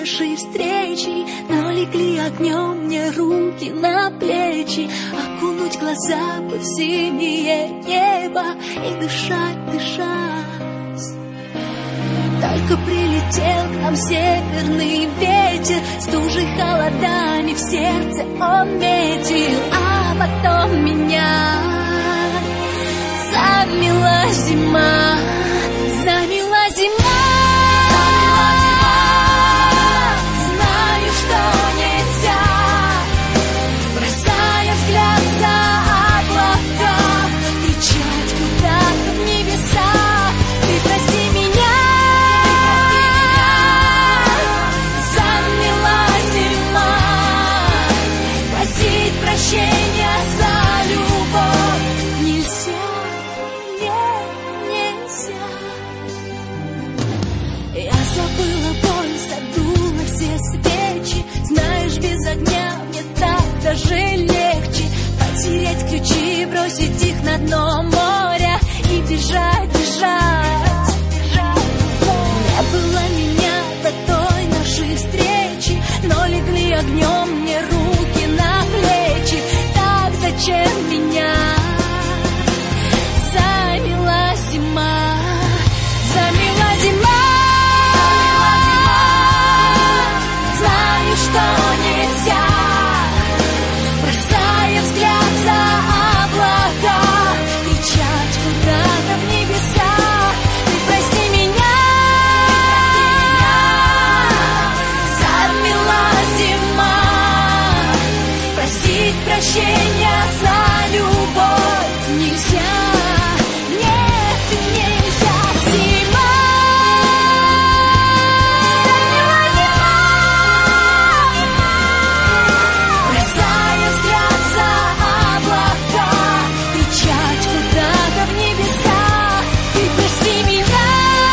нашей встречи, но легли огнем мне руки на плечи, окунуть глаза под синее небо и дышать, дышать. Только прилетел к нам северный ветер, стужей холодами в сердце он метил, а потом меня замела зима, замела зима. Знаю, что нельзя, бросая взгляд за облака, кричать куда-то в небеса. Ты прости меня, замела зима, просить прощения за любовь нельзя, нет, нельзя. Я забыла боль, задула все свечи, знаешь, без огня мне так даже легче потерять ключи, бросить их на дно моря и бежать, бежать. Не было меня до той нашей встречи, но легли огнем мне руки на плечи. Так зачем меня замела зима, замела зима. Знаю, что нельзя, бросая взгляд за облака, кричать куда-то в небеса. Ты прости меня, замела зима, просить прощения за любовь нельзя, нет, нельзя. Зима, замела зима, бросая взгляд за облака, кричать куда-то в небеса. Ты прости меня,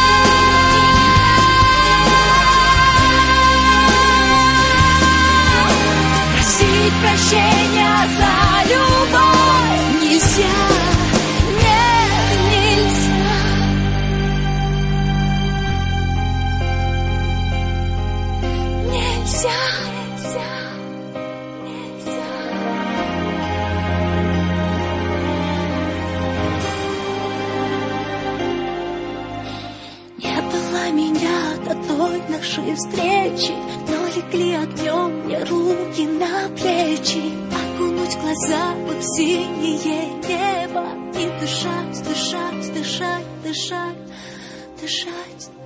просить прощения за любовь нельзя, нет, нельзя. Нельзя, нельзя, нельзя. Не было меня до той нашей встречи, но легли огнем мне руки на плечи, окунуть глаза под синее небо и дышать, дышать, дышать, дышать, дышать.